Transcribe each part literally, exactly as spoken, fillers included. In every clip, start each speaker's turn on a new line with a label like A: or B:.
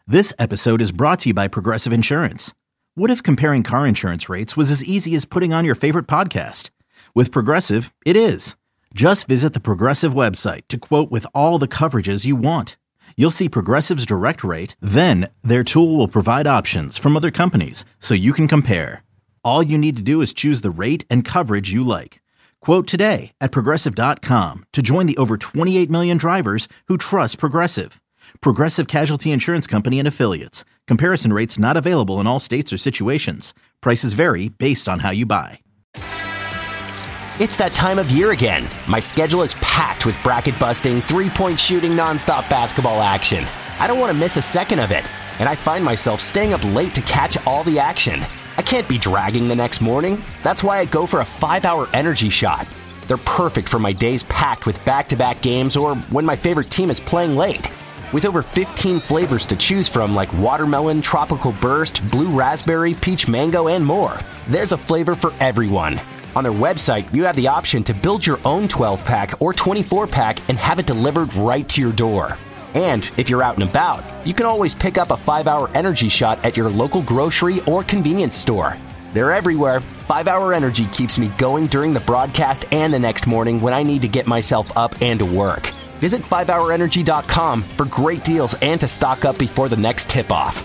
A: This episode is brought to you by Progressive Insurance. What if comparing car insurance rates was as easy as putting on your favorite podcast? With Progressive, it is. Just visit the Progressive website to quote with all the coverages you want. You'll see Progressive's direct rate, then their tool will provide options from other companies so you can compare. All you need to do is choose the rate and coverage you like. Quote today at Progressive dot com to join the over twenty-eight million drivers who trust Progressive. Progressive Casualty Insurance Company and Affiliates. Comparison rates not available in all states or situations. Prices vary based on how you buy.
B: It's that time of year again. My schedule is packed with bracket-busting, three-point shooting, nonstop basketball action. I don't want to miss a second of it, and I find myself staying up late to catch all the action. I can't be dragging the next morning. That's why I go for a five-hour energy shot. They're perfect for my days packed with back-to-back games or when my favorite team is playing late. With over fifteen flavors to choose from like watermelon, tropical burst, blue raspberry, peach mango, and more, there's a flavor for everyone. On their website, you have the option to build your own twelve-pack or twenty-four-pack and have it delivered right to your door. And if you're out and about, you can always pick up a five-hour energy shot at your local grocery or convenience store. They're everywhere. five-hour Energy keeps me going during the broadcast and the next morning when I need to get myself up and to work. Visit five hour energy dot com for great deals and to stock up before the next tip-off.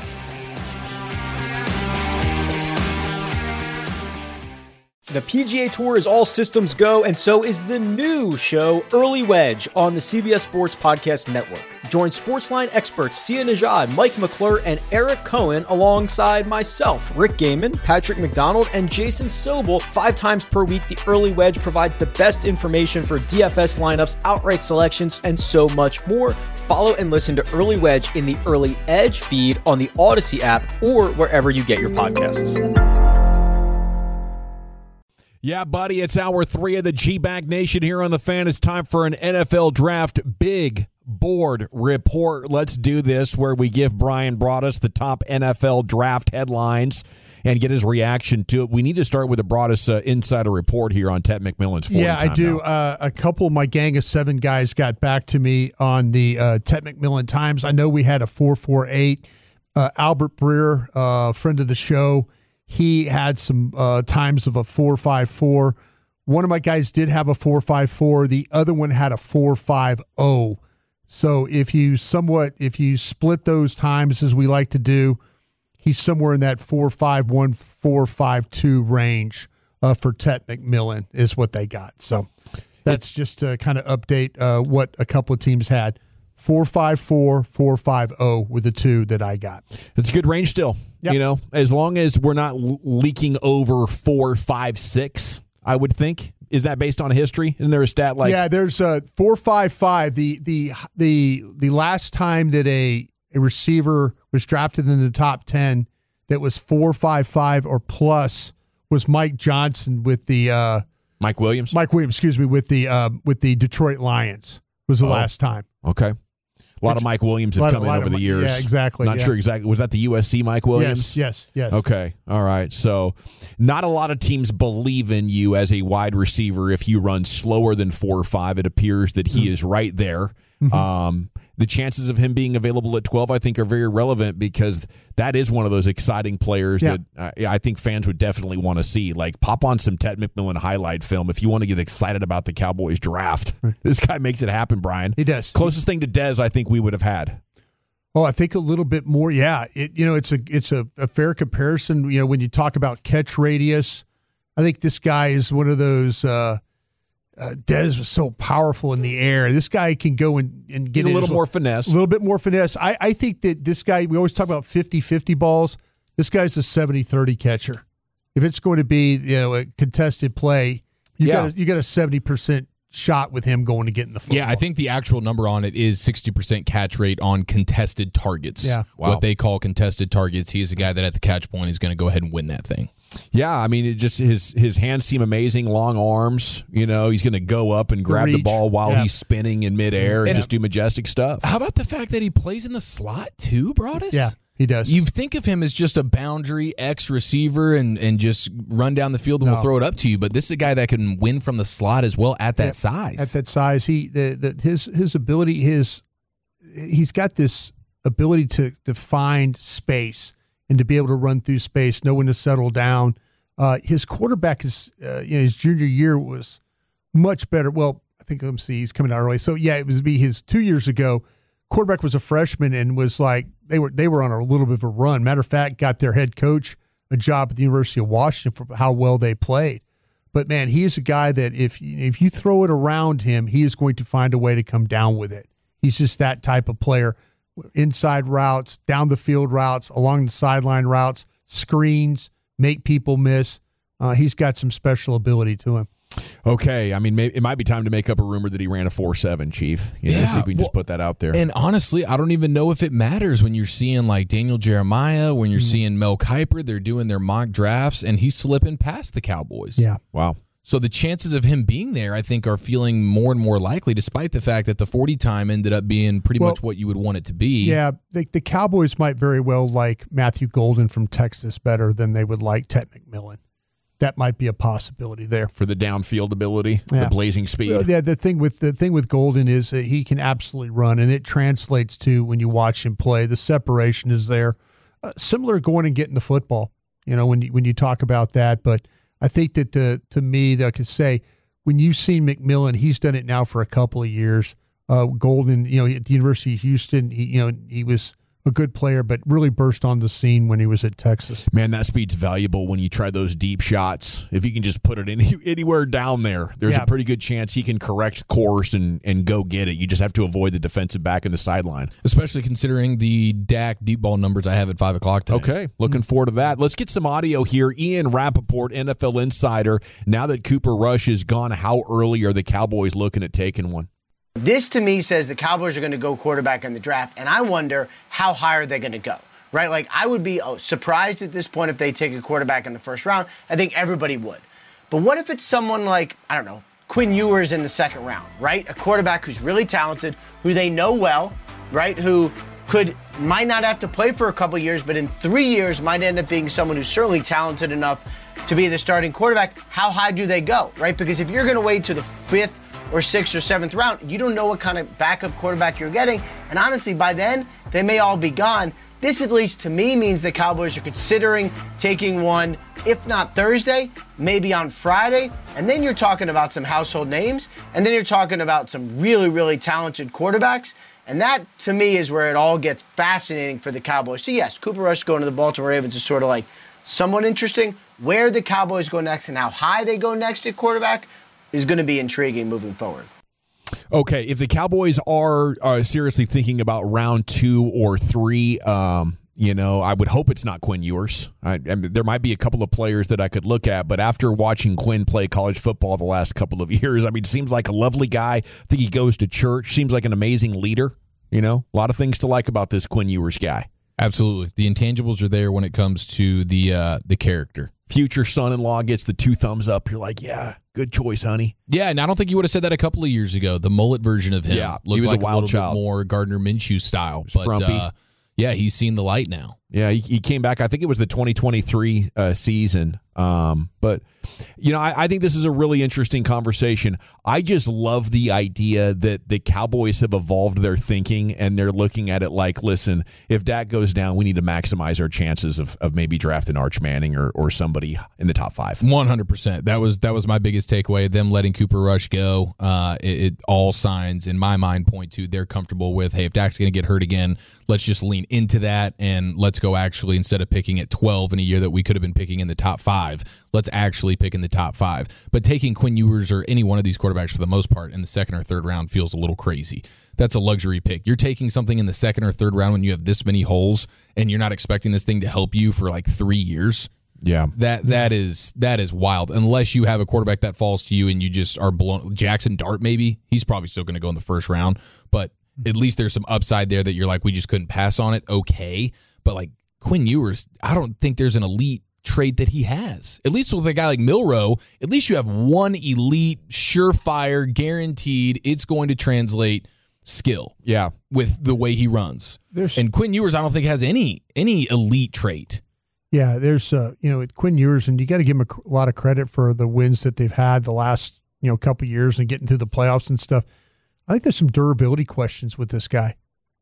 C: The P G A Tour is all systems go, and so is the new show, Early Wedge, on the C B S Sports Podcast Network. Join Sportsline experts Sia Nejad, Mike McClure, and Eric Cohen alongside myself, Rick Gaiman, Patrick McDonald, and Jason Sobel. Five times per week, the Early Wedge provides the best information for D F S lineups, outright selections, and so much more. Follow and listen to Early Wedge in the Early Edge feed on the Odyssey app or wherever you get your podcasts.
D: Yeah, buddy, it's hour three of the G-Bag Nation here on The Fan. It's time for an N F L Draft Big Board Report. Let's do this, where we give Brian Broaddus the top N F L draft headlines and get his reaction to it. We need to start with the Broaddus uh, Insider Report here on Ted McMillan's forty
E: Yeah, I do. Uh, a couple of my gang of seven guys got back to me on the uh, Ted McMillan Times. I know we had a four four eight. Uh, Albert Breer, uh, friend of the show, he had some uh, times of a four five four. One of my guys did have a four five four. The other one had a four five zero. So if you somewhat, if you split those times as we like to do, he's somewhere in that four five one, four five two range uh, for Ted McMillan is what they got. So that's just to kind of update uh, what a couple of teams had. four five four, four five zero were the two that I got.
D: It's a good range still. Yep. You know, as long as we're not l- leaking over four, five, six, I would think. Is that based on history? Isn't there a stat like?
E: Yeah, there's a four five five. The the the the last time that a, a receiver was drafted in the top ten that was four five five or plus was Mike Johnson with the uh,
D: Mike Williams.
E: Mike Williams, excuse me, with the uh, with the Detroit Lions was the oh, last time.
D: Okay. A lot of Mike Williams have come in over the years.
E: Yeah, exactly.
D: Not
E: yeah.
D: sure exactly. Was that the U S C Mike Williams?
E: Yes, yes, yes.
D: Okay. All right. So not a lot of teams believe in you as a wide receiver if you run slower than four or five. It appears that he mm. is right there. Mm-hmm. Um, the chances of him being available at twelve, I think, are very relevant because that is one of those exciting players yeah. that uh, I think fans would definitely want to see. Like, pop on some Ted McMillan highlight film if you want to get excited about the Cowboys draft. This guy makes it happen, Brian.
E: He does.
D: Closest thing to Dez I think we would have had.
E: Oh, I think a little bit more. Yeah, it you know it's a it's a, a fair comparison. You know, when you talk about catch radius, I think this guy is one of those. Uh, Uh, Dez was so powerful in the air. This guy can go and, and get
D: He's a little
E: his,
D: more finesse.
E: A little bit more finesse. I, I think that this guy, we always talk about fifty-fifty balls. This guy's a seventy thirty catcher. If it's going to be, you know, a contested play, you
D: yeah.
E: got a, you got a seventy percent shot with him going to get in the football.
F: Yeah, I think the actual number on it is sixty percent catch rate on contested targets.
E: Yeah.
D: Wow.
F: What they call contested targets. He is a guy that at the catch point is going to go ahead and win that thing.
D: Yeah, I mean, it just his his hands seem amazing, long arms. You know, he's going to go up and grab the, the ball while yeah. he's spinning in midair and, and just do majestic stuff.
F: How about the fact that he plays in the slot too, Broaddus?
E: Yeah, he does.
F: You think of him as just a boundary X receiver and, and just run down the field and no. we'll throw it up to you, but this is a guy that can win from the slot as well at that yeah, size.
E: At that size, he the, the his his ability, his he's got this ability to, to find space and to be able to run through space, know when to settle down. Uh, his quarterback is, uh, you know, his junior year was much better. Well, I think, let me see, he's coming out early. So, yeah, it was be his two years ago. Quarterback was a freshman and was like, they were they were on a little bit of a run. Matter of fact, got their head coach a job at the University of Washington for how well they played. But, man, he is a guy that if, if you throw it around him, he is going to find a way to come down with it. He's just that type of player. Inside routes, down the field routes, along the sideline routes, screens, make people miss. Uh, he's got some special ability to him.
D: Okay, I mean, maybe, it might be time to make up a rumor that he ran a four seven, Chief. You know,
F: yeah,
D: see if we can
F: well,
D: just put that out there.
F: And honestly, I don't even know if it matters when you're seeing like Daniel Jeremiah, when you're mm. seeing Mel Kiper, they're doing their mock drafts, and he's slipping past the Cowboys.
E: Yeah.
D: Wow.
F: So the chances of him being there, I think, are feeling more and more likely, despite the fact that the forty time ended up being pretty well, much what you would want it to be.
E: Yeah, the, the Cowboys might very well like Matthew Golden from Texas better than they would like Ted McMillan. That might be a possibility there
D: for the downfield ability,
E: yeah.
D: the blazing speed.
E: Well, yeah, the thing with the thing with Golden is that he can absolutely run, and it translates to when you watch him play. The separation is there, uh, similar going and getting the football. You know, when you, when you talk about that, but. I think that the, to me, that I could say, when you've seen McMillan, he's done it now for a couple of years. Uh, Golden, you know, at the University of Houston, he, you know, he was a good player, but really burst on the scene when he was at Texas.
D: Man, that speed's valuable when you try those deep shots. If you can just put it any, anywhere down there, there's
E: yeah.
D: a pretty good chance he can correct course and, and go get it. You just have to avoid the defensive back in the sideline.
F: Especially considering the D A C deep ball numbers I have at five o'clock today.
D: Okay, looking forward to that. Let's get some audio here. Ian Rappaport, N F L Insider. Now that Cooper Rush is gone, how early are the Cowboys looking at taking one?
G: This, to me, says the Cowboys are going to go quarterback in the draft, and I wonder how high are they going to go, right? Like, I would be oh, surprised at this point if they take a quarterback in the first round. I think everybody would. But what if it's someone like, I don't know, Quinn Ewers in the second round, right? A quarterback who's really talented, who they know well, right? Who could might not have to play for a couple years, but in three years might end up being someone who's certainly talented enough to be the starting quarterback. How high do they go, right? Because if you're going to wait to the fifth or sixth or seventh round, you don't know what kind of backup quarterback you're getting. And honestly, by then, they may all be gone. This, at least to me, means the Cowboys are considering taking one, if not Thursday, maybe on Friday. And then you're talking about some household names. And then you're talking about some really, really talented quarterbacks. And that, to me, is where it all gets fascinating for the Cowboys. So, yes, Cooper Rush going to the Baltimore Ravens is sort of like somewhat interesting. Where the Cowboys go next and how high they go next at quarterback is going to be intriguing moving forward.
D: Okay, if the Cowboys are uh, seriously thinking about round two or three, um, you know, I would hope it's not Quinn Ewers. I, I mean, there might be a couple of players that I could look at, but after watching Quinn play college football the last couple of years, I mean, seems like a lovely guy. I think he goes to church. Seems like an amazing leader. You know, a lot of things to like about this Quinn Ewers guy.
F: Absolutely. The intangibles are there when it comes to the uh, the character.
D: Future son-in-law gets the two thumbs up. You're like, yeah, good choice, honey.
F: Yeah, and I don't think you would have said that a couple of years ago. The mullet version of him
D: yeah,
F: looked
D: he was
F: like
D: a wild
F: a little
D: child.
F: bit more Gardner Minshew style. But
D: frumpy.
F: Uh, yeah, he's seen the light now.
D: Yeah, he, he came back. I think it was the twenty twenty-three uh, season. Um, but, you know, I, I think this is a really interesting conversation. I just love the idea that the Cowboys have evolved their thinking and they're looking at it like, listen, if Dak goes down, we need to maximize our chances of, of maybe drafting Arch Manning or, or somebody in the top five.
F: one hundred percent. That was that was my biggest takeaway. Them letting Cooper Rush go, uh, it, it all signs in my mind point to they're comfortable with, hey, if Dak's going to get hurt again, let's just lean into that and let's go actually, instead of picking at twelve in a year that we could have been picking in the top five, let's actually pick in the top five. But taking Quinn Ewers or any one of these quarterbacks for the most part in the second or third round feels a little crazy. That's a luxury pick. You're taking something in the second or third round when you have this many holes and you're not expecting this thing to help you for like three years.
D: Yeah.
F: That that is that is wild. Unless you have a quarterback that falls to you and you just are blown. Jackson Dart, maybe. He's probably still going to go in the first round. But at least there's some upside there that you're like, we just couldn't pass on it. Okay. But like Quinn Ewers, I don't think there's an elite trait that he has. At least with a guy like Milroe, at least you have one elite, surefire, guaranteed, it's going to translate skill.
D: Yeah.
F: With the way he runs.
E: There's,
F: and Quinn Ewers, I don't think has any any elite trait.
E: Yeah, there's uh, you know, Quinn Ewers, and you got to give him a, a lot of credit for the wins that they've had the last, you know, couple years and getting to the playoffs and stuff. I think there's some durability questions with this guy.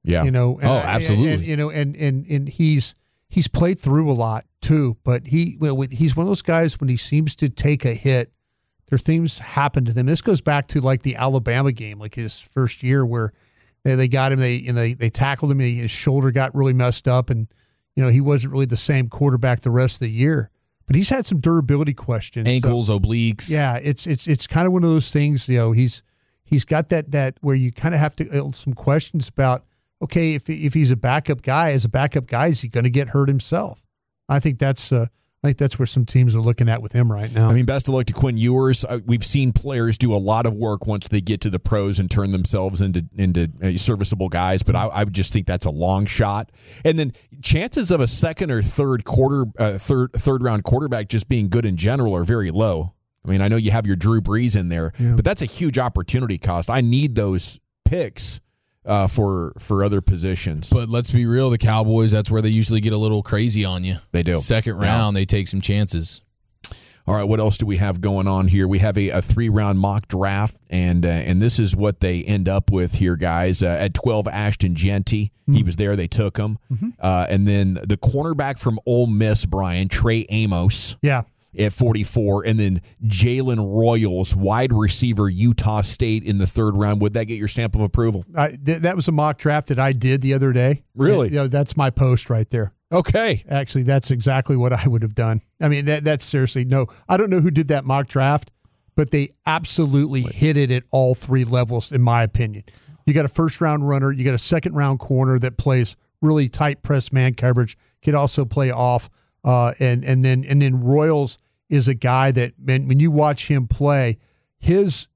D: Yeah.
E: You know.
F: Oh,
E: uh,
F: absolutely.
E: And, and, you know, and and and he's he's played through a lot too. But he well, he's one of those guys when he seems to take a hit, there things happen to them. This goes back to like the Alabama game, like his first year where they, they got him, they you know they, they tackled him, and his shoulder got really messed up, and you know he wasn't really the same quarterback the rest of the year. But he's had some durability questions,
F: ankles,
E: so,
F: obliques.
E: Yeah, it's it's it's kind of one of those things. You know, he's he's got that that where you kind of have to uh, some questions about. Okay, if if he's a backup guy, as a backup guy, is he going to get hurt himself? I think that's uh, I think that's where some teams are looking at with him right now.
D: I mean, best of luck to Quinn Ewers. Uh, we've seen players do a lot of work once they get to the pros and turn themselves into into uh, serviceable guys, but I, I would just think that's a long shot. And then chances of a second or third quarter, uh, third third round quarterback just being good in general are very low. I mean, I know you have your Drew Brees in there,
E: Yeah.
D: but that's a huge opportunity cost. I need those picks. Uh, for for other positions.
F: But let's be real, the Cowboys, that's where they usually get a little crazy on you.
D: They do.
F: Second round, yeah. They take some chances.
D: All right, what else do we have going on here? We have a, a three-round mock draft, and uh, and this is what they end up with here, guys. Uh, at twelve, Ashton Jeanty. Mm-hmm. He was there. They took him. Mm-hmm. Uh, and then the cornerback from Ole Miss, Brian, Trey Amos.
E: Yeah.
D: At forty-four, and then Jalen Royals, wide receiver, Utah State in the third round. Would that get your stamp of approval?
E: I, th- that was a mock draft that I did the other day.
D: Really?
E: And, you know, that's my post right there.
D: Okay.
E: Actually, that's exactly what I would have done. I mean, that that's seriously, no, I don't know who did that mock draft, but they absolutely hit it at all three levels, in my opinion. You got a first-round runner. You got a second-round corner that plays really tight press man coverage, can also play off, uh, and and then and then Royals is a guy that, man, when you watch him play, his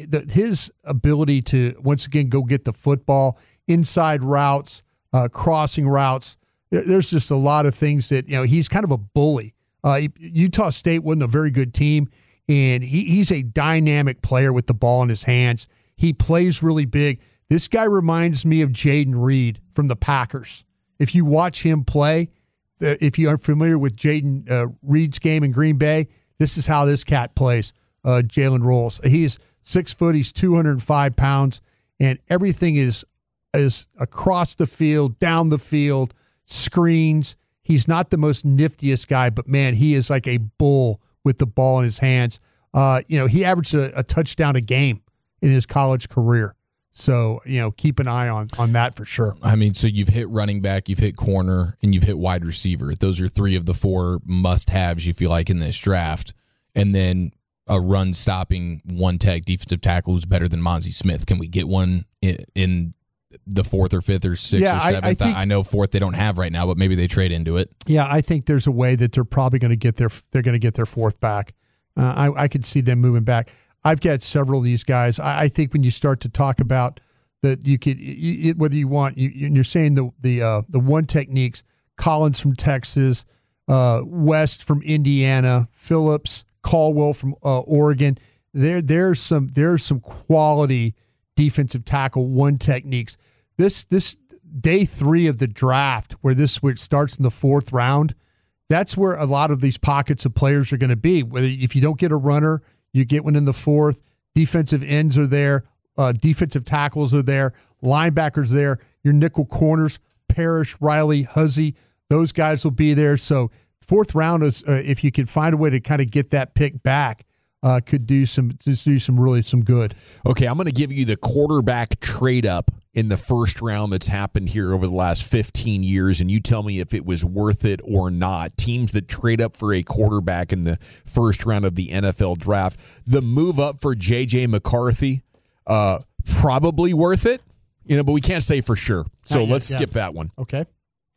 E: his ability to, once again, go get the football, inside routes, uh, crossing routes, there's just a lot of things that, you know, he's kind of a bully. Uh, Utah State wasn't a very good team, and he, he's a dynamic player with the ball in his hands. He plays really big. This guy reminds me of Jaden Reed from the Packers. If you watch him play, if you aren't familiar with Jaden uh, Reed's game in Green Bay, this is how this cat plays, uh, Jalen Royals. He's six foot, he's two hundred five pounds, and everything is is across the field, down the field, screens. He's not the most niftiest guy, but, man, he is like a bull with the ball in his hands. Uh, you know, he averaged a, a touchdown a game in his college career. So, you know, keep an eye on on that for sure.
F: I mean, so you've hit running back, you've hit corner, and you've hit wide receiver. Those are three of the four must-haves you feel like in this draft. And then a run-stopping one-tech defensive tackle who's better than Mozzie Smith. Can we get one in, in the fourth or fifth or sixth
E: yeah,
F: or seventh?
E: I, I, think,
F: I know fourth they don't have right now, but maybe they trade into it.
E: Yeah, I think there's a way that they're probably going to get their they're going to get their fourth back. Uh, I, I could see them moving back. I've got several of these guys. I, I think when you start to talk about that, you could you, whether you want you, you're saying the the uh, the one techniques. Collins from Texas, uh, West from Indiana, Phillips, Caldwell from uh, Oregon. There there's some there's some quality defensive tackle one techniques. This this day three of the draft, where this where it starts in the fourth round, that's where a lot of these pockets of players are going to be. Whether if you don't get a runner, you get one in the fourth. Defensive ends are there. Uh, defensive tackles are there. Linebackers there. Your nickel corners, Parrish, Riley, Huzzy, those guys will be there. So fourth round is uh, if you can find a way to kind of get that pick back, uh, could do some just do some really some good.
D: Okay, I'm going to give you the quarterback trade up in the first round that's happened here over the last fifteen years, and you tell me if it was worth it or not. Teams that trade up for a quarterback in the first round of the N F L draft. The move up for J J McCarthy, uh, probably worth it, you know, but we can't say for sure. So
E: yet,
D: let's
E: yeah.
D: skip that one.
E: Okay.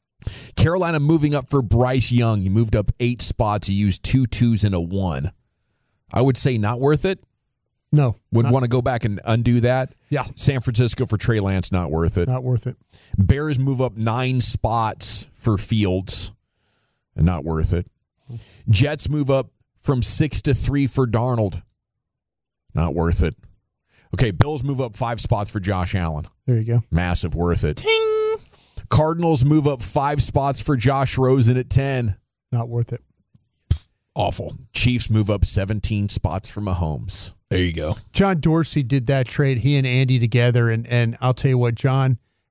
D: Carolina moving up for Bryce Young. You moved up eight spots. You used two twos and a one. I would say not worth it.
E: No.
D: Would
E: not,
D: want to go back and undo that.
E: Yeah.
D: San Francisco for Trey Lance, not worth it.
E: Not worth it.
D: Bears move up nine spots for Fields, and not worth it. Jets move up from six to three for Darnold. Not worth it. Okay, Bills move up five spots for Josh Allen.
E: There you go.
D: Massive worth it. Ting. Cardinals move up five spots for Josh Rosen at ten.
E: Not worth it.
D: Awful. Chiefs move up seventeen spots for Mahomes. There you go.
E: John Dorsey did that trade, he and Andy together, and and I'll tell you what, John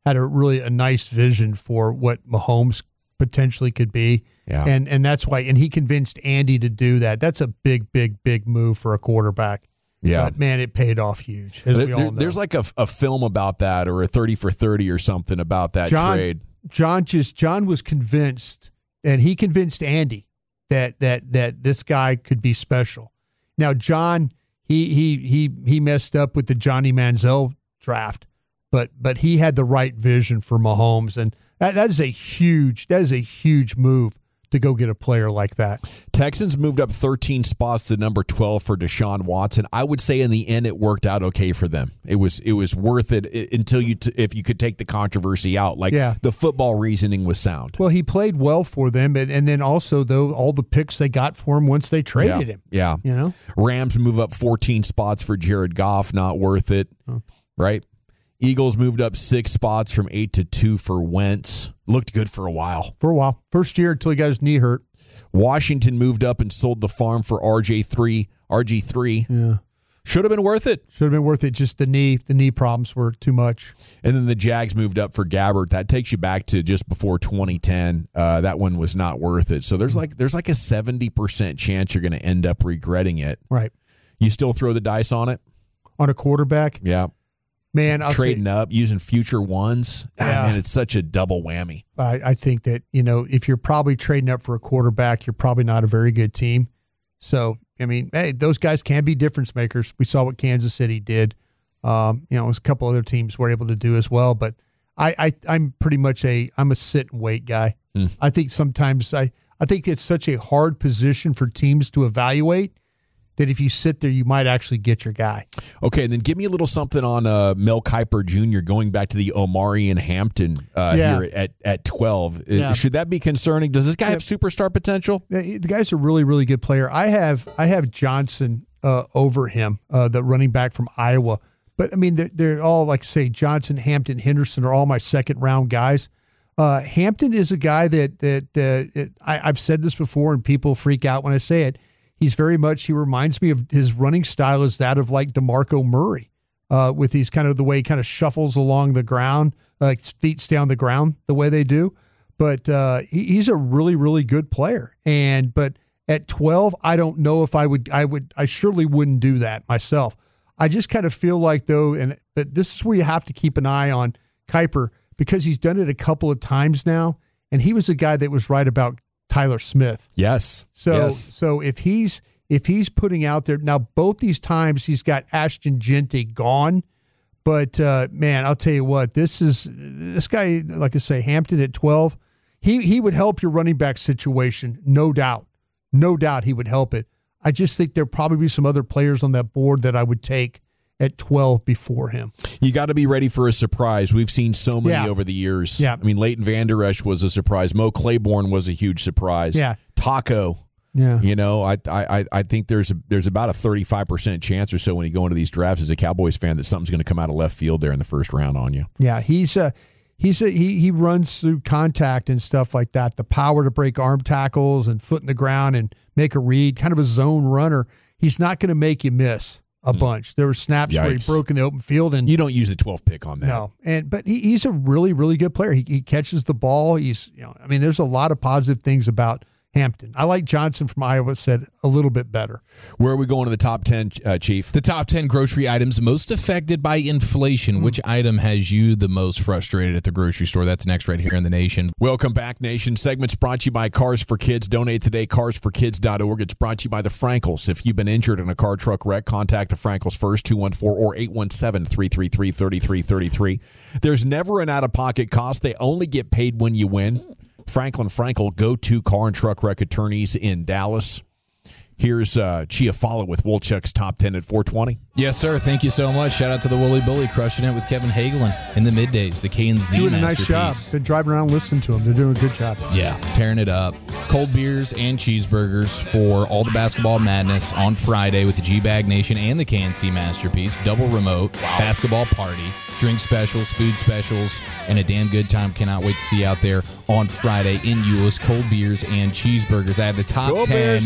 E: had a really a nice vision for what Mahomes potentially could be.
D: Yeah.
E: And and that's why, and he convinced Andy to do that. That's a big, big, big move for a quarterback.
D: Yeah.
E: But man, it paid off huge, as
D: There,
E: we all know.
D: there's like a, a film about that, or a thirty for thirty or something about that
E: John,
D: trade.
E: John just John was convinced, and he convinced Andy that that that this guy could be special. Now, John, he he he he messed up with the Johnny Manziel draft, but but he had the right vision for Mahomes, and that, that is a huge that is a huge move to go get a player like that.
D: Texans moved up thirteen spots to number twelve for Deshaun Watson. I would say in the end it worked out okay for them. It was it was worth it until you t- if you could take the controversy out. Like
E: Yeah.
D: the football reasoning was sound.
E: Well, he played well for them, and, and then also though all the picks they got for him once they traded
D: yeah.
E: him.
D: Yeah.
E: You know,
D: Rams move up fourteen spots for Jared Goff. Not worth it.
E: Oh.
D: Right? Eagles moved up six spots from eight to two for Wentz. Looked good for a while.
E: for a while, first year until he got his knee hurt.
D: Washington moved up and sold the farm for R J three. R G three.
E: Yeah.
D: Should have been worth it.
E: Should have been worth it. Just the knee, the knee problems were too much.
D: And then the Jags moved up for Gabbert. That takes you back to just before twenty ten. Uh, that one was not worth it. So there's like there's like a seventy percent chance you're going to end up regretting it.
E: Right.
D: You still throw the dice on it?
E: On a quarterback,
D: Yeah.
E: man, I'll
D: Trading
E: say,
D: up, using future ones. Ah,
E: Yeah.
D: man, it's such a double whammy.
E: I, I think that, you know, if you're probably trading up for a quarterback, you're probably not a very good team. So, I mean, hey, those guys can be difference makers. We saw what Kansas City did. Um, you know, a couple other teams were able to do as well. But I, I I'm pretty much a I'm a sit and wait guy.
D: Hmm.
E: I think sometimes I I think it's such a hard position for teams to evaluate that if you sit there, you might actually get your guy.
D: Okay, and then give me a little something on uh, Mel Kiper Junior going back to the Omari and Hampton uh,
E: Yeah.
D: here at, at twelve.
E: Yeah.
D: Should that be concerning? Does this guy have superstar potential?
E: Yeah, he- The guy's a really, really good player. I have I have Johnson uh, over him, uh, the running back from Iowa. But, I mean, they're, they're all, like, say, Johnson, Hampton, Henderson are all my second-round guys. Uh, Hampton is a guy that, that uh, it, I, I've said this before, and people freak out when I say it. He's very much, he reminds me of his running style is that of, like, DeMarco Murray, uh, with his kind of the way he kind of shuffles along the ground, like his feet stay on the ground the way they do. But uh, he, he's a really, really good player. And but at twelve, I don't know if I would, I would, I surely wouldn't do that myself. I just kind of feel like though, and but this is where you have to keep an eye on Kiper because he's done it a couple of times now, and he was a guy that was right about Tyler Smith.
D: Yes.
E: So
D: yes.
E: so if he's if he's putting out there now, both these times he's got Ashton Gente gone. But uh, man, I'll tell you what, this is this guy, like I say, Hampton at twelve, he he would help your running back situation, no doubt. No doubt he would help it. I just think there'll probably be some other players on that board that I would take at twelve before him.
D: You got to be ready for a surprise. We've seen so many
E: Yeah.
D: over the years.
E: Yeah.
D: I mean, Leighton Vander Esch was a surprise. Mo Claiborne was a huge surprise.
E: Yeah.
D: Taco.
E: Yeah.
D: You know, I I I think there's a, there's about a thirty-five percent chance or so when you go into these drafts as a Cowboys fan that something's going to come out of left field there in the first round on you.
E: Yeah, he's a he's a, he he runs through contact and stuff like that. The power to break arm tackles and foot in the ground and make a read, kind of a zone runner. He's not going to make you miss a mm. bunch. There were snaps Yikes. where he broke in the open field, and
D: you don't use the twelfth pick on that.
E: No, and but he, he's a really really good player. He, he catches the ball. He's you know I mean there's a lot of positive things about Hampton. I like Johnson from Iowa said a little bit better.
D: Where are we going to the top ten, uh, Chief?
F: The top ten grocery items most affected by inflation. Mm. Which item has you the most frustrated at the grocery store? That's next right here in the Nation.
D: Welcome back, Nation. Segment's brought to you by Cars for Kids. Donate today, cars for kids dot org. It's brought to you by the Frankels. If you've been injured in a car truck wreck, contact the Frankels first, two one four or eight one seven, three three three, three three three three. There's never an out-of-pocket cost. They only get paid when you win. Franklin Frankel, go-to car and truck wreck attorneys in Dallas. Here's uh, Chiafalo with Wolchuk's Top ten at four twenty.
F: Yes, sir. Thank you so much. Shout out to the Wooly Bully, crushing it with Kevin Hagelin in the middays, the K and Z
E: doing a nice job.
F: masterpiece.
E: Been driving around listening to them. They're doing a good job.
F: Yeah, tearing it up. Cold beers and cheeseburgers for all the basketball madness on Friday with the G-Bag Nation and the K and Z masterpiece. Double remote, wow. basketball party, drink specials, food specials, and a damn good time. Cannot wait to see you out there on Friday in Euless. Cold beers and cheeseburgers. I have the top
D: Cold
F: ten
D: beers.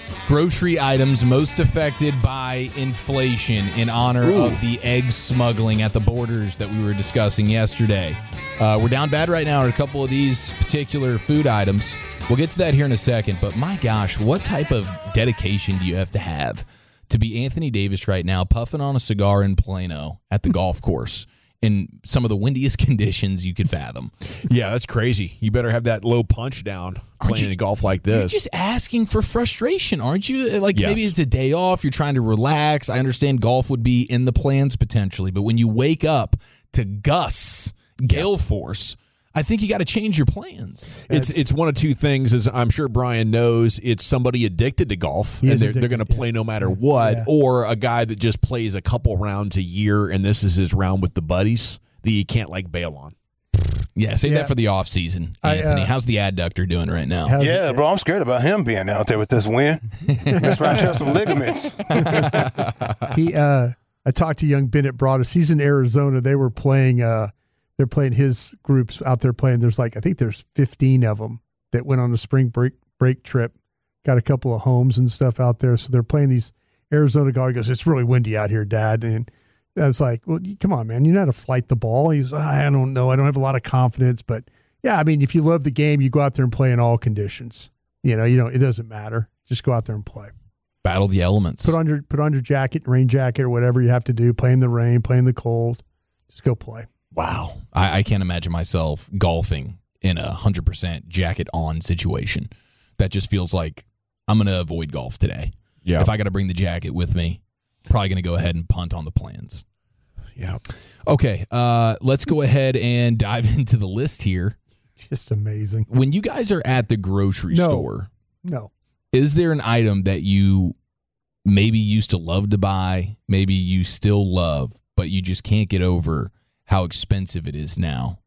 F: Grocery items most affected by inflation in honor
D: Ooh.
F: of the egg smuggling at the borders that we were discussing yesterday. Uh, we're down bad right now on a couple of these particular food items. We'll get to that here in a second, but my gosh, what type of dedication do you have to have to be Anthony Davis right now, puffing on a cigar in Plano at the golf course in some of the windiest conditions you could fathom?
D: Yeah, that's crazy. You better have that low punch down playing
F: you-
D: a golf like this.
F: You're just asking for frustration, aren't you? Like
D: Yes.
F: maybe it's a day off, you're trying to relax. I understand golf would be in the plans potentially, but when you wake up to Gus, gale force, I think you got to change your plans.
D: It's it's one of two things, as I'm sure Brian knows. It's somebody addicted to golf,
E: He
D: and
E: is
D: they're, they're
E: addicted,
D: going to play
E: yeah.
D: no matter what,
E: Yeah.
D: or a guy that just plays a couple rounds a year, and this is his round with the buddies that you can't like bail on.
F: Yeah, save
E: Yeah.
F: that for the off season,
E: I,
F: Anthony.
E: uh,
F: How's the adductor doing right now?
E: How's
H: Yeah,
E: it-
H: bro, I'm scared about him being out there with this wind. That's why I tell some ligaments.
E: He, uh, I talked to young Bennett Broadus. He's in Arizona. They were playing. Uh, they're playing his groups out there playing. There's like I think there's fifteen of them that went on a spring break break trip. Got a couple of homes and stuff out there. So they're playing these Arizona golf. He goes, "It's really windy out here, Dad." And I was like, "Well, come on, man. You know how to flight the ball." He's, "I don't know. I don't have a lot of confidence, but yeah, I mean, if you love the game, you go out there and play in all conditions. You know, you know, it doesn't matter. Just go out there and play."
F: Battle the elements.
E: Put on your put on your jacket, rain jacket, or whatever you have to do. Play in the rain, play in the cold. Just go play.
F: Wow. I, I can't imagine myself golfing in a one hundred percent jacket on situation. That just feels like I'm going to avoid golf today.
D: Yeah.
F: If I got to bring the jacket with me, probably going to go ahead and punt on the plans.
D: Yeah.
F: Okay, uh, let's go ahead and dive into the list here.
E: Just amazing.
F: When you guys are at the grocery
E: No.
F: store,
E: No.
F: is there an item that you maybe used to love to buy, maybe you still love, but you just can't get over how expensive it is now?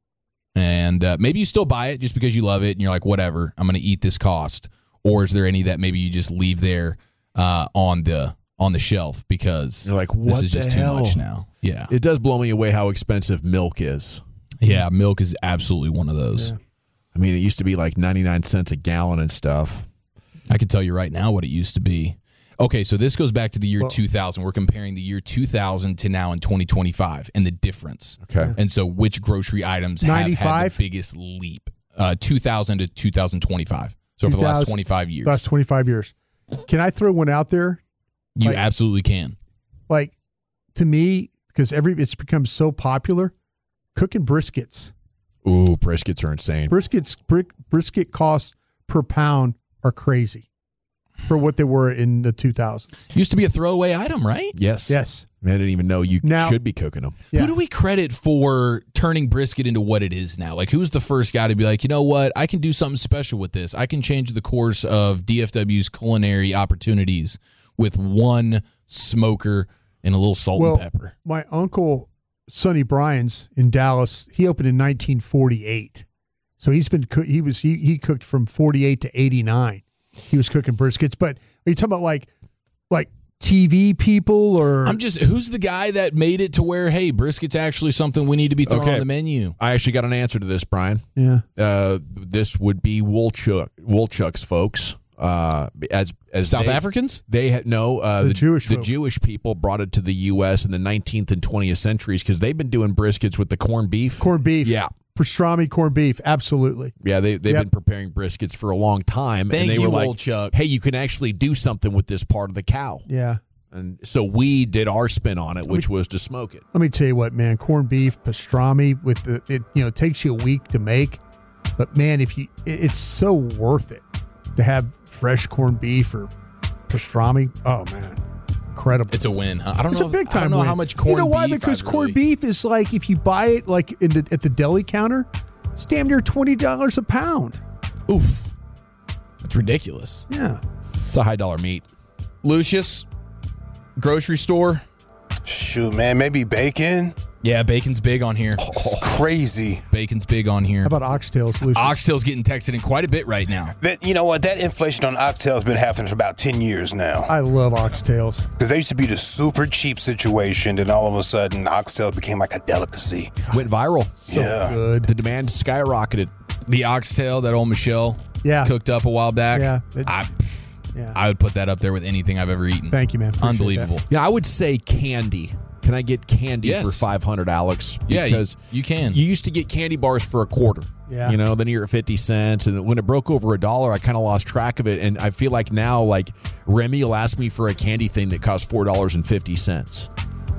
F: And uh, maybe you still buy it just because you love it and you're like, whatever, I'm going to eat this cost. Or is there any that maybe you just leave there uh, on the on the shelf because
D: You're like,
F: this
D: what
F: is just
D: the
F: too
D: hell?
F: much now? Yeah.
D: It does blow me away how expensive milk is.
F: Yeah, milk is absolutely one of those.
E: Yeah.
D: I mean, it used to be like ninety-nine cents a gallon and stuff.
F: I can tell you right now what it used to be. Okay, so this goes back to the year
E: Well-
F: two thousand. We're comparing the year two thousand to now in twenty twenty-five and the difference.
D: Okay.
F: And so which grocery items have had
E: ninety-five?
F: the biggest leap? Uh, two thousand to two thousand twenty-five. So for the last
E: two thousand
F: twenty-five years.
E: Last twenty-five years. Can I throw one out there?
F: you
E: like-
F: absolutely can.
E: Like, to me, because every it's become so popular, cooking briskets.
D: Ooh, briskets are insane.
E: Briskets brick, brisket costs per pound are crazy for what they were in the two thousands.
F: Used to be a throwaway item, right?
D: Yes.
E: Yes.
D: I didn't even know you
E: Now-
D: should be cooking them.
E: Yeah.
F: Who do we credit for turning brisket into what it is now? Like, who's the first guy to be like, you know what? I can do something special with this. I can change the course of D F W's culinary opportunities with one smoker and a little salt
E: Well,
F: and pepper.
E: my uncle, Sonny Bryan's in Dallas, he opened in nineteen forty-eight. So he's been, coo- he was, he, he cooked from forty-eight to eighty-nine. He was cooking briskets. But are you talking about like, like T V people or?
F: I'm just, who's the guy that made it to where, hey, brisket's actually something we need to be throwing
D: Okay.
F: on the menu?
D: I actually got an answer to this, Brian.
E: yeah.
D: Uh, this would be Wolchuk, Wolchuk's folks. Uh, as as
F: South
D: they,
F: Africans?
D: They had no uh,
E: The Jewish
D: the
E: folk.
D: Jewish people brought it to the U S in the nineteenth and twentieth centuries because they've been doing briskets with the corned beef.
E: Corned beef.
D: Yeah.
E: Pastrami corned beef. Absolutely.
D: Yeah, they they've
E: Yep.
D: been preparing briskets for a long time,
F: Thank
D: and they
F: you,
D: were like,
F: Wolchuk.
D: "Hey, you can actually do something with this part of the cow."
E: Yeah.
D: And so we did our spin on it, which was to smoke it.
E: Let me tell you what, man, corned beef, pastrami with the, it, you know, it takes you a week to make, but man, if you, it, it's so worth it to have fresh corned beef or pastrami. Oh man, incredible.
F: It's a win. Huh? I don't
E: It's
F: know.
E: a big
F: I don't
E: time
F: know
E: win.
F: how much corned
E: You know why?
F: beef
E: Because
F: I've
E: corned
F: really-
E: beef is like, if you buy it like in the, at the deli counter, it's damn near twenty dollars a pound.
F: Oof. That's ridiculous.
E: Yeah.
D: It's a high dollar meat.
F: Lucius, grocery store.
H: Shoot, man, maybe bacon.
F: Yeah, bacon's big on here.
H: It's crazy.
F: Bacon's big on here.
E: How about oxtails, Lucius?
F: Oxtail's getting texted in quite a bit right now.
H: That you know what? That inflation on oxtail has been happening for about ten years now.
E: I love oxtails.
H: Because they used to be the super cheap situation, then all of a sudden, oxtail became like a delicacy.
D: Went viral.
E: So
H: Yeah.
E: good.
D: The demand skyrocketed.
F: The oxtail that old Michelle
E: Yeah.
F: cooked up a while back.
E: Yeah. It-
F: I,
E: Yeah.
F: I would put that up there with anything I've ever eaten.
E: Thank you, man. Appreciate
F: Unbelievable.
E: that.
D: Yeah, I would say candy. Can I get candy
F: Yes.
D: for five hundred, Alex?
F: Yeah, you-
D: Because
F: you can.
D: You used to get candy bars for a quarter.
E: Yeah.
D: You know, then you're at fifty cents. And when it broke over a dollar, I kind of lost track of it. And I feel like now, like, Remy will ask me for a candy thing that costs four dollars and fifty cents.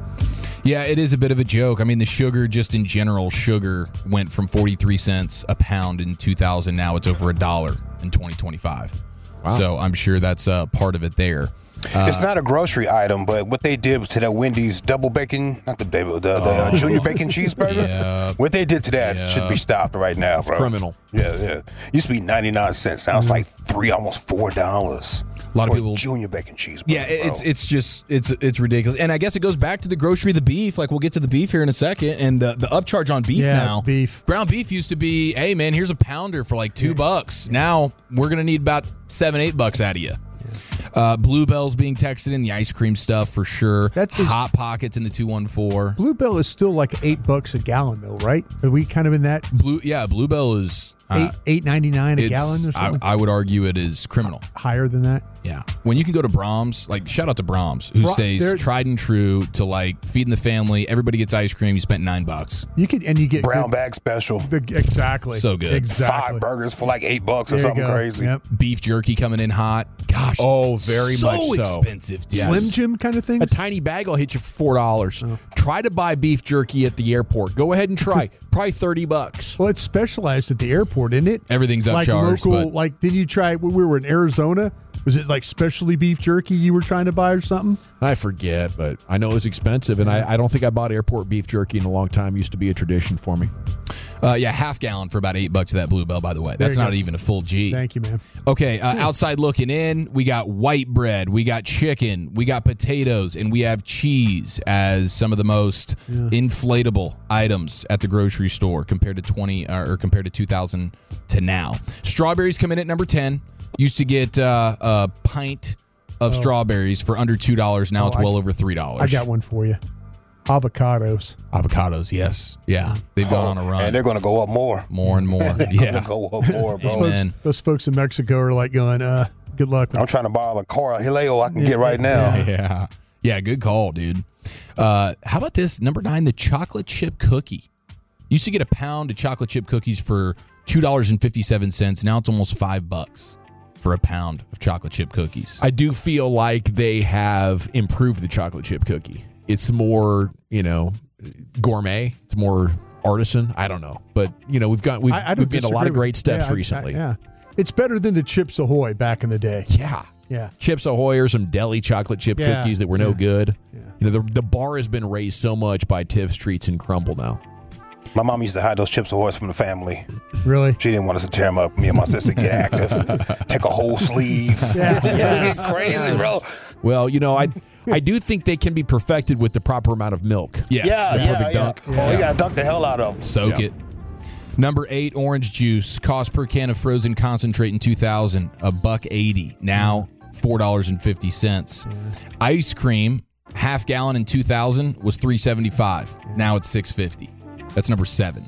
F: Yeah, it is a bit of a joke. I mean, the sugar, just in general, sugar went from forty-three cents a pound in two thousand. Now it's over a dollar in twenty twenty-five. Wow. So I'm sure that's uh, part of it there. Uh,
H: It's not a grocery item, but what they did to that Wendy's double bacon, not the baby, the, the uh, junior bacon cheeseburger,
F: Yeah.
H: what they did to that
F: Yeah.
H: should be stopped right now, bro.
D: Criminal.
H: Yeah, yeah. Used to be ninety-nine cents. Now it's like three, almost four dollars.
F: A lot of
H: for
F: people-
H: junior bacon cheeseburger.
F: Yeah, it's
H: bro.
F: it's just it's it's ridiculous, and I guess it goes back to the grocery, the beef. Like we'll get to the beef here in a second, and the the upcharge on beef
E: Yeah,
F: now.
E: beef.
F: Ground beef used to be, hey man, here's a pounder for like two bucks. Now we're gonna need about seven, eight bucks out of you. Uh, Bluebell's being texted in, the ice cream stuff for sure.
E: That's his-
F: Hot Pockets in the two one four.
E: Bluebell is still like eight bucks a gallon, though, right? Are we kind of in that
F: Blue, yeah, Bluebell is uh,
E: eight eight ninety nine a
F: it's-
E: gallon or
F: I,
E: something?
F: I would argue it is criminal.
E: Higher than that?
F: Yeah. When you can go to Brahms, like shout out to Brahms, who
E: Bra-
F: stays
E: they're-
F: tried and true to like feeding the family. Everybody gets ice cream. You spent nine bucks.
E: You could, and you get
H: brown
E: good-
H: bag special.
E: the, exactly
F: So good.
E: Exactly.
H: Five burgers for like eight bucks or
E: There you
H: something
E: go.
H: crazy.
E: Yep.
F: Beef jerky coming in hot. Gosh.
D: Oh, very
F: so
D: much so.
F: expensive, dude.
E: Slim Jim kind of thing.
D: A tiny bag will hit you for four dollars. Try to buy beef jerky at the airport. Go ahead and try. Probably thirty bucks.
E: Well, it's specialized at the airport, isn't it?
F: Everything's
E: like
F: upcharged,
E: local.
F: but-
E: Like, did you try when we were in Arizona? Was it like specialty beef jerky you were trying to buy or something?
D: I forget, but I know it was expensive, and I, I don't think I bought airport beef jerky in a long time. It used to be a tradition for me.
F: Uh, yeah, half gallon for about eight bucks of that Bluebell, by the way.
E: There
F: That's
E: you
F: not
E: go.
F: even a full G.
E: Thank you, man.
F: Okay, uh, outside looking in, we got white bread, we got chicken, we got potatoes, and we have cheese as some of the most inflatable items at the grocery store compared to twenty uh, or compared to two thousand to now. Strawberries come in at number ten. Used to get uh, a pint of strawberries for under two dollars. Now
E: Oh,
F: it's
E: I-
F: well over three dollars.
E: I got one for you. Avocados.
F: Avocados, yes, yeah, they've gone on a run.
H: And they're going to go up more.
F: More and more,
H: They're
F: yeah.
H: going to go up more, bro.
E: Those folks,
F: man.
E: those folks in Mexico are like going, uh, good luck.
H: I'm trying to borrow a car Hileo I can get right now.
F: Yeah. Yeah, good call, dude. Uh, how about this? Number nine, the chocolate chip cookie. Used to get a pound of chocolate chip cookies for two dollars and fifty-seven cents. Now it's almost five bucks for a pound of chocolate chip cookies.
D: I do feel like they have improved the chocolate chip cookie. It's more, you know, gourmet. It's more artisan. I don't know, but you know, we've got we've,
E: I, I don't
D: we've made a lot of
E: disagree with-
D: great steps
E: yeah, I-
D: recently.
E: I- yeah. It's better than the Chips Ahoy back in the day.
D: Yeah.
E: Yeah.
D: Chips Ahoy or some deli chocolate chip
E: Yeah.
D: cookies that were no
E: Yeah.
D: good. You know, the, the bar has been raised so much by Tiff's Treats and Crumble now.
H: My mom used to hide those Chips Ahoy from the family.
E: Really?
H: She didn't want us to tear them up. Me and my sister get active, take a whole sleeve.
E: Yeah.
H: It's crazy, bro.
D: Well, you know, I I do think they can be perfected with the proper amount of milk.
F: Yes.
H: Yeah,
D: The
H: yeah,
D: perfect
H: yeah.
D: dunk.
H: Oh, you got to dunk the hell out of them.
F: Soak
D: Yeah.
F: it. Number eight, orange juice. Cost per can of frozen concentrate in two thousand, a buck eighty. Now, four dollars and fifty cents. Ice cream, half gallon in two thousand was three seventy-five. Now it's six fifty. That's number seven.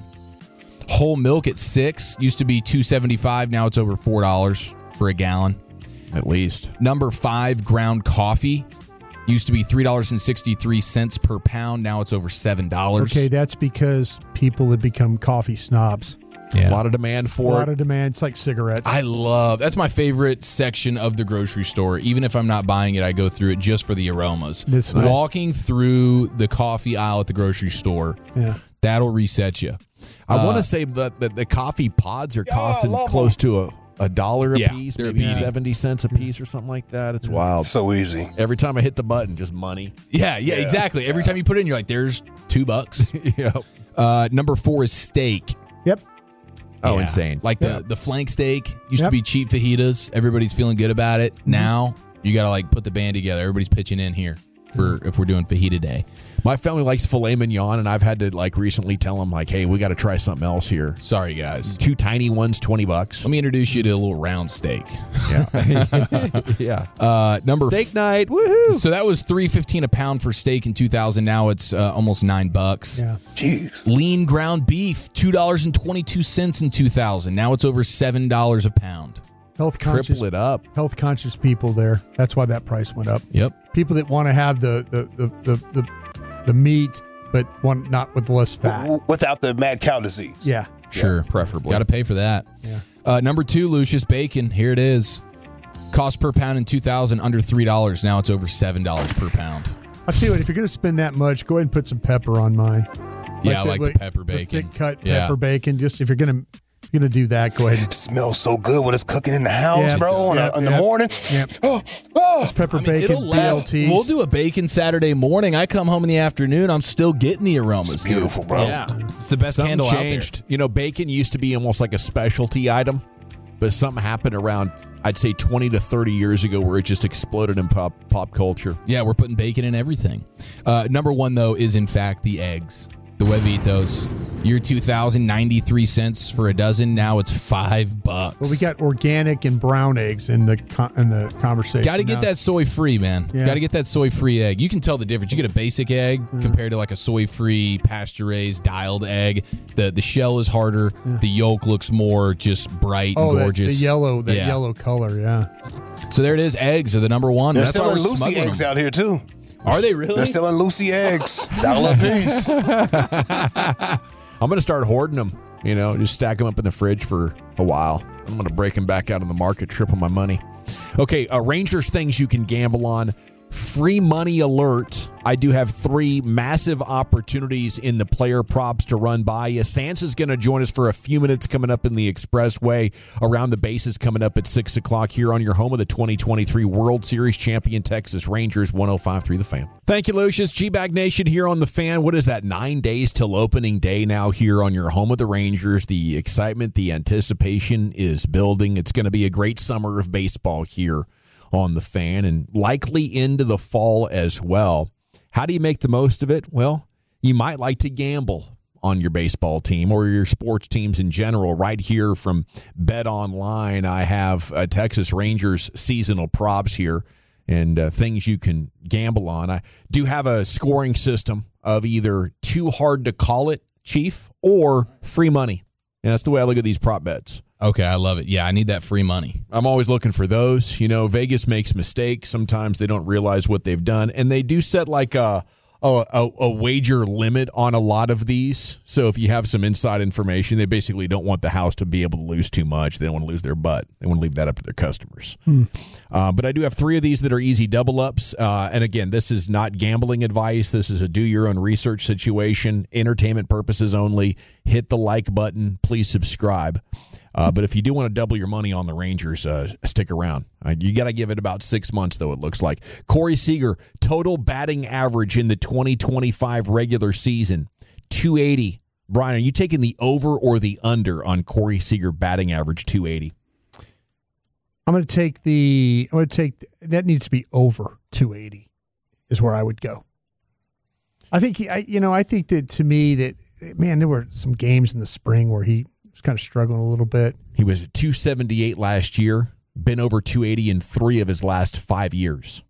F: Whole milk at six used to be two seventy-five. Now it's over four dollars for a gallon.
D: At least.
F: Number five, ground coffee. Used to be three dollars and sixty-three cents per pound. Now it's over seven dollars.
E: Okay, that's because people have become coffee snobs.
F: Yeah.
D: A lot of demand
E: A
D: for
E: lot
D: it.
E: of demand. It's like cigarettes.
F: I love that's my favorite section of the grocery store. Even if I'm not buying it, I go through it just for the aromas.
E: That's nice.
F: Walking through the coffee aisle at the grocery store,
E: yeah.
F: that'll reset you.
D: I want
F: Uh,
D: to say that the, the coffee pods are
H: Yeah, I
D: costing
H: love
D: close to a, a dollar a
F: Yeah,
D: piece,
F: they're
D: maybe
F: a piece.
D: seventy cents a piece or something like that. It's wild.
H: So easy.
D: Every time I hit the button, just money.
F: Yeah, yeah, exactly. Every time you put it in, you're like, "There's two bucks."
D: yeah.
F: uh, number four is steak.
E: Yep.
D: Oh,
F: Yeah.
D: insane.
F: Like the the flank steak used
E: Yep.
F: to be cheap fajitas. Everybody's feeling good about it. Now you got to like put the band together. Everybody's pitching in here for if we're doing fajita day.
D: My family likes filet mignon, and I've had to like recently tell them like, "Hey, we got to try something else here."
F: Sorry, guys.
D: Two tiny ones, twenty bucks.
F: Let me introduce you to a little round steak.
D: Yeah.
F: Uh, number
D: Steak night. Woohoo!
F: So that was three fifteen a pound for steak in two thousand. Now it's uh, almost nine bucks.
E: Yeah.
H: Jeez.
F: Lean ground beef two dollars and twenty two cents in two thousand. Now it's over seven dollars a pound.
E: Health conscious,
D: triple it up.
E: Health conscious people there. That's why that price went up.
F: Yep.
E: People that want to have the the the the, the, the meat, but want not with less fat.
H: Without the mad cow disease.
E: Yeah.
F: Sure.
D: Yeah, preferably.
F: Got to pay for that.
E: Yeah.
F: Uh, number two, Lucius Bacon. Here it is. Cost per pound in two thousand under three dollars. Now it's over seven dollars per pound.
E: I'll tell you what, if you're going to spend that much, go ahead and put some pepper on mine.
F: Yeah, I
E: the-
F: like the pepper bacon.
E: The thick cut
F: Yeah.
E: pepper bacon. Just if you're going to you're gonna do that, go ahead.
H: It smells so good when it's cooking in the house,
E: Yeah,
H: bro, in,
E: yeah,
H: the- in the
E: yeah.
H: morning.
E: Yeah.
H: Oh, oh.
E: It's pepper
F: I mean,
E: bacon,
F: it'll last.
E: B L Ts.
F: We'll do a bacon Saturday morning. I come home in the afternoon. I'm still getting the aromas.
H: It's
F: dude.
H: beautiful, bro.
F: Yeah, it's the best
D: Something
F: candle
D: changed. You know, bacon used to be almost like a specialty item, but something happened around, I'd say, twenty to thirty years ago where it just exploded in pop pop culture.
F: out there. Yeah, we're putting bacon in everything. Uh, number one though is in fact the eggs. The Huevitos. Year two thousand, ninety-three cents for a dozen. Now it's five bucks.
E: Well, we got organic and brown eggs in the con- in the conversation.
F: Got to get
E: now.
F: that soy free, man.
E: Yeah.
F: Got to get that soy free egg. You can tell the difference. You get a basic egg compared to like a soy free, pasture raised, dialed egg. The the shell is harder. The yolk looks more just bright
E: Oh,
F: and
E: that-
F: gorgeous.
E: the yellow, the
F: Yeah.
E: yellow color. Yeah.
F: So there it is. Eggs are the number one.
H: They're
F: That's why
H: selling
F: we're
H: Lucy
F: smuggling
H: eggs
F: them.
H: out here, too.
F: Are they really?
H: They're selling Lucy eggs. Dollar a piece.
D: I'm going to start hoarding them, you know, just stack them up in the fridge for a while. I'm going to break them back out in the market, triple my money. Okay, uh, Rangers things you can gamble on. Free money alert. I do have three massive opportunities in the player props to run by you. Sansa's going to join us for a few minutes coming up in the Expressway. Around the Bases coming up at six o'clock here on your home of the twenty twenty-three World Series champion Texas Rangers, one oh five point three The Fan. Thank you, Lucius. G-Bag Nation here on The Fan. What is that? Nine days till opening day now here on your home of the Rangers. The excitement, the anticipation is building. It's going to be a great summer of baseball here on The Fan and likely into the fall as well. How do you make the most of it? Well, you might like to gamble on your baseball team or your sports teams in general. Right here from Bet Online, I have uh, Texas Rangers seasonal props here and uh, things you can gamble on. I do have a scoring system of either too hard to call it, Chief, or free money. And that's the way I look at these prop bets.
F: Okay, I love it. Yeah, I need that free money.
D: I'm always looking for those. You know, Vegas makes mistakes. Sometimes they don't realize what they've done. And they do set like a, a, a, a wager limit on a lot of these. So if you have some inside information, they basically don't want the house to be able to lose too much. They don't want to lose their butt. They want to leave that up to their customers. Hmm. Uh, but I do have three of these that are easy double-ups. Uh, and again, this is not gambling advice. This is a do-your-own-research situation, entertainment purposes only. Hit the like button. Please subscribe. Uh, but if you do want to double your money on the Rangers, uh, stick around. Uh, you got to give it about six months, though, it looks like. Corey Seager, total batting average in the twenty twenty-five regular season, two eighty. Brian, are you taking the over or the under on Corey Seager batting average, two eighty?
E: I'm going to take the. I'm going to take that needs to be over two eighty, is where I would go. I think he, I, you know, I think that to me that man, there were some games in the spring where he was kind of struggling a little bit.
D: He was at two seventy-eight last year, been over two eighty in three of his last five years.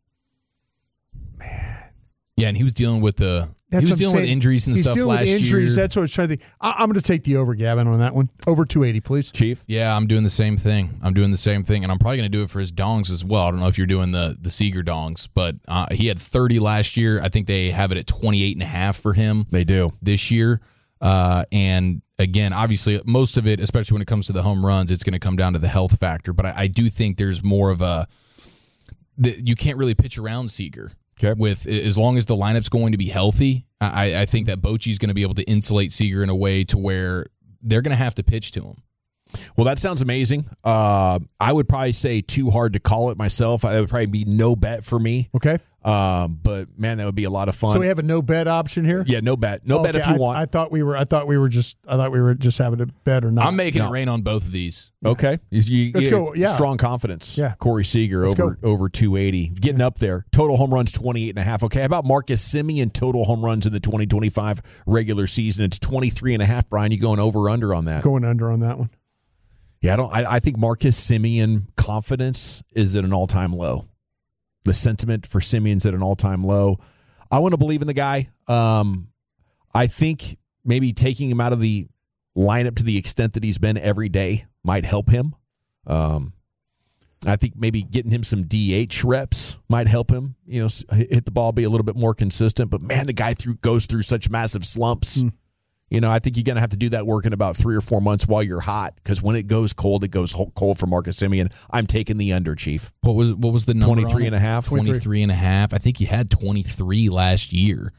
E: Man,
F: Yeah, and he was dealing with the
E: That's
F: he
E: what
F: was
E: I'm
F: dealing with
E: saying.
F: injuries and
E: He's
F: stuff
E: dealing
F: last
E: with injuries.
F: year.
E: That's what I was trying to think. I, I'm going to take the over, Gavin, on that one. Over two eighty, please.
D: Chief?
F: Yeah, I'm doing the same thing. I'm doing the same thing, and I'm probably going to do it for his dongs as well. I don't know if you're doing the the Seager dongs, but uh, he had thirty last year. I think they have it at twenty-eight and a half for him.
D: They do.
F: This year. Uh, and again, obviously, most of it, especially when it comes to the home runs, it's going to come down to the health factor. But I, I do think there's more of a the, you can't really pitch around Seager.
D: Okay.
F: With as long as the lineup's going to be healthy, I, I think that Bochy's going to be able to insulate Seager in a way to where they're going to have to pitch to him.
D: Well, that sounds amazing. Uh, I would probably say too hard to call it myself. That would probably be no bet for me.
E: Okay.
D: Um, but man, that would be a lot of fun.
E: So we have a no bet option here.
D: Yeah, no bet. No
E: Oh,
D: bet
E: okay.
D: if you
E: I,
D: want.
E: I thought we were. I thought we were just. I thought we were just having a bet or not.
F: I'm making
D: No.
F: it rain on both of these.
D: Okay. You, you
E: Let's
D: get
E: go, yeah.
D: Strong confidence.
E: Yeah.
D: Corey Seager
E: Let's
D: over
E: go.
D: over two eighty. Getting up there. Total home runs twenty-eight and a half. Okay. How about Marcus Semien total home runs in the twenty twenty-five regular season? It's twenty-three and a half. Brian, you going over or under on that?
E: Going under on that one.
D: Yeah, I don't I, I think Marcus Semien confidence is at an all-time low. The sentiment for Simeon's at an all-time low. I want to believe in the guy. Um, I think maybe taking him out of the lineup to the extent that he's been every day might help him. Um, I think maybe getting him some D H reps might help him, you know, hit the ball, be a little bit more consistent. But, man, the guy through goes through such massive slumps. Mm. You know, I think you're going to have to do that work in about three or four months while you're hot, because when it goes cold, it goes cold for Marcus Semien. I'm taking the under, Chief.
F: What was what was the number?
D: twenty-three and a half.
F: twenty-three and a half. I think he had twenty-three last year.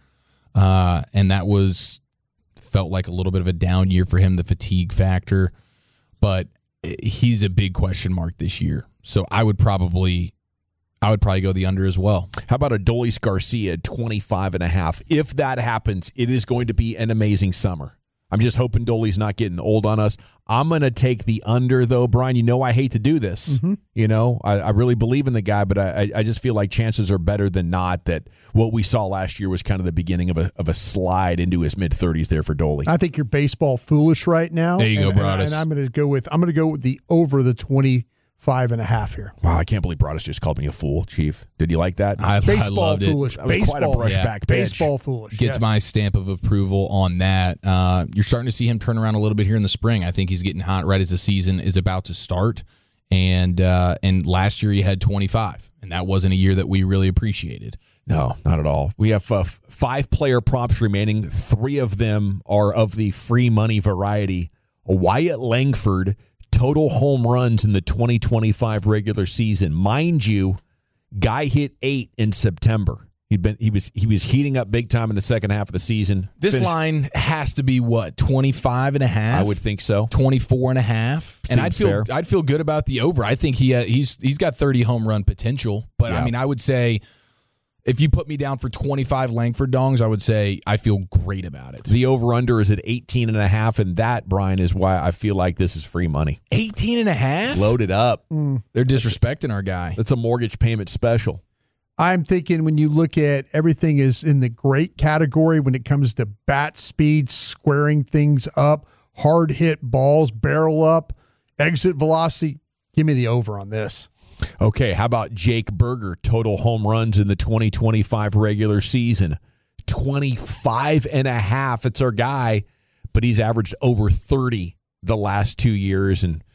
F: Uh, and that was felt like a little bit of a down year for him, the fatigue factor. But he's a big question mark this year. So I would probably I would probably go the under as well.
D: How about Adolis Garcia at twenty-five and a half? If that happens, it is going to be an amazing summer. I'm just hoping Dolly's not getting old on us. I'm going to take the under, though, Brian. You know I hate to do this. Mm-hmm. You know, I, I really believe in the guy, but I, I just feel like chances are better than not that what we saw last year was kind of the beginning of a of a slide into his mid-thirties there for Dolly.
E: I think you're baseball foolish right now.
F: There you
E: and,
F: go, Broadus.
E: And, and I'm going to go with I'm going to go with the over the twenty-five and a half here.
D: Wow, I can't believe Broadus just called me a fool, Chief. Did you like that?
F: I,
E: baseball
F: I loved
E: foolish.
F: it.
D: That was
E: baseball,
D: quite a brushback
E: yeah.
D: pitch.
E: Baseball foolish.
F: Gets
E: yes.
F: my stamp of approval on that. Uh, you're starting to see him turn around a little bit here in the spring. I think he's getting hot right as the season is about to start. And uh, and last year he had twenty-five, and that wasn't a year that we really appreciated.
D: No, not at all. We have uh, five player props remaining. Three of them are of the free money variety. Wyatt Langford, total home runs in the twenty twenty-five regular season. Mind you, guy hit eight in September. He'd been he was he was heating up big time in the second half of the season.
F: This
D: Finished,
F: line has to be what, twenty-five and a half?
D: I would think so.
F: twenty-four and a half. And
D: Seems
F: I'd feel
D: fair.
F: I'd feel good about the over. I think he uh, he's he's got thirty home run potential, but
D: Yeah.
F: I mean, I would say if you put me down for twenty-five Langford dongs, I would say I feel great about it.
D: The over-under is at eighteen and a half, and that, Brian, is why I feel like this is free money.
F: eighteen and a half?
D: Loaded up.
F: They're disrespecting our guy.
D: That's a mortgage payment special.
E: I'm thinking when you look at everything is in the great category when it comes to bat speed, squaring things up, hard hit balls, barrel up, exit velocity. Give me the over on this.
D: Okay, how about Jake Berger, total home runs in the twenty twenty-five regular season? twenty-five and a half. It's our guy, but he's averaged over thirty the last two years. And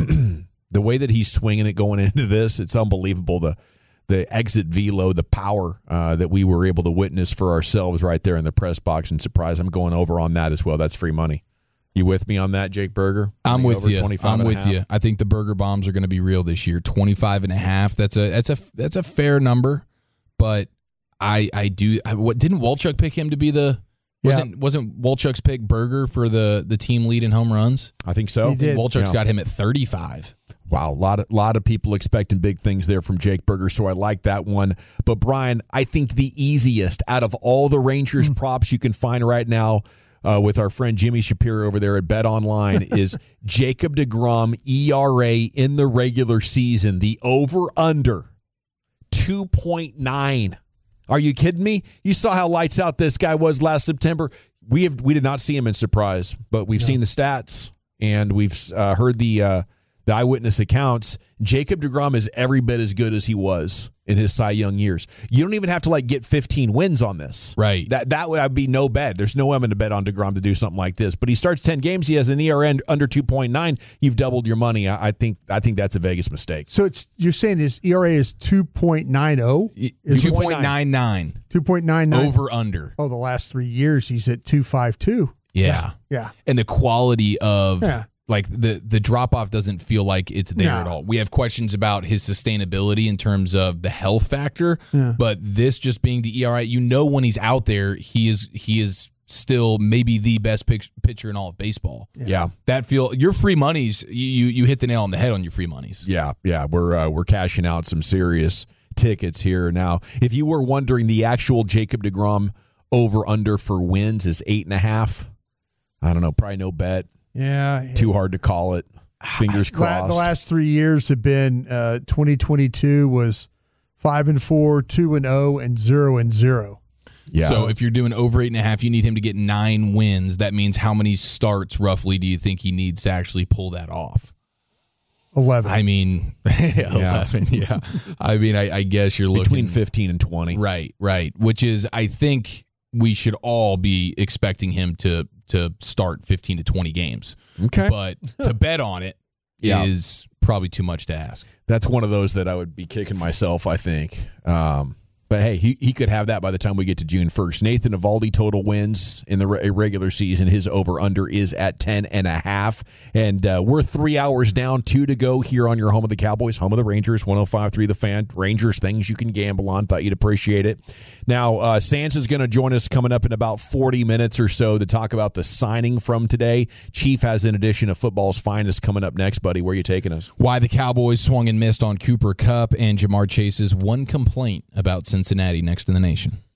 D: the way that he's swinging it going into this, it's unbelievable. The the exit velo, the power uh, that we were able to witness for ourselves right there in the press box. And surprise, I'm going over on that as well. That's free money. You with me on that, Jake Berger?
F: I'm with
D: over
F: you. I'm with
D: half?
F: you. I think the Burger bombs are going to be real this year. twenty-five and a half. That's a that's a that's a fair number, but I I do I, what didn't Walchuk pick him to be the wasn't yeah. wasn't Walchuk's pick Berger for the the team lead in home runs?
D: I think so.
E: He did.
F: Walchuk's
D: Yeah.
F: got him at thirty-five.
D: Wow, a lot of lot of people expecting big things there from Jake Berger, so I like that one. But Brian, I think the easiest out of all the Rangers mm. props you can find right now uh, with our friend Jimmy Shapiro over there at Bet Online is Jacob deGrom E R A in the regular season, the over-under, two point nine. Are you kidding me? You saw how lights out this guy was last September. We have we did not see him in Surprise, but we've no. seen the stats, and we've uh, heard the uh, the eyewitness accounts. Jacob deGrom is every bit as good as he was in his Cy Young years. You don't even have to like get fifteen wins on this.
F: Right.
D: That that would be no bet. There's no way I'm going to bet on deGrom to do something like this. But he starts ten games. He has an E R A under two point nine. You've doubled your money. I, I think I think that's a Vegas mistake.
E: So it's you're saying his E R A is two point nine oh?
F: two point nine nine.
E: two point nine nine.
F: Over under.
E: Oh, the last three years he's at two five two.
F: Yeah.
E: Yeah.
F: And the quality of
E: Yeah.
F: like the the drop off doesn't feel like it's there
E: No.
F: at all. We have questions about his sustainability in terms of the health factor,
E: Yeah.
F: but this just being the E R A, you know, when he's out there, he is he is still maybe the best pitch, pitcher in all of baseball.
D: Yeah. yeah.
F: That feel your free monies. You you, you hit the nail on the head on your free monies.
D: Yeah, yeah, we're uh, we're cashing out some serious tickets here now. If you were wondering, the actual Jacob deGrom over under for wins is eight and a half. I don't know, probably no bet.
E: Yeah.
D: Too hard to call it. Fingers crossed.
E: The last three years have been uh, twenty twenty-two was five and four, two and zero, and zero and zero.
D: Yeah.
F: So if you're doing over eight and a half, you need him to get nine wins. That means how many starts roughly do you think he needs to actually pull that off?
E: Eleven.
F: I mean, eleven. Yeah. I mean, I, I guess you're looking
D: between fifteen and twenty.
F: Right. Right. Which is, I think we should all be expecting him to to start fifteen to twenty games.
D: Okay.
F: But to bet on it,
D: Yeah.
F: is probably too much to ask.
D: That's one of those that I would be kicking myself, I think. Um, but, hey, he, he could have that by the time we get to June first. Nathan Eovaldi total wins in the re- regular season. His over-under is at ten and a half. And uh, we're three hours down, two to go here on your home of the Cowboys, home of the Rangers, one oh five point three The Fan. Rangers, things you can gamble on. Thought you'd appreciate it. Now, uh, Sands is going to join us coming up in about forty minutes or so to talk about the signing from today. Chief has an edition of Football's Finest coming up next, buddy. Where are you taking us?
F: Why the Cowboys swung and missed on Cooper Kupp, and Jamar Chase's one complaint about Cincinnati next in the nation.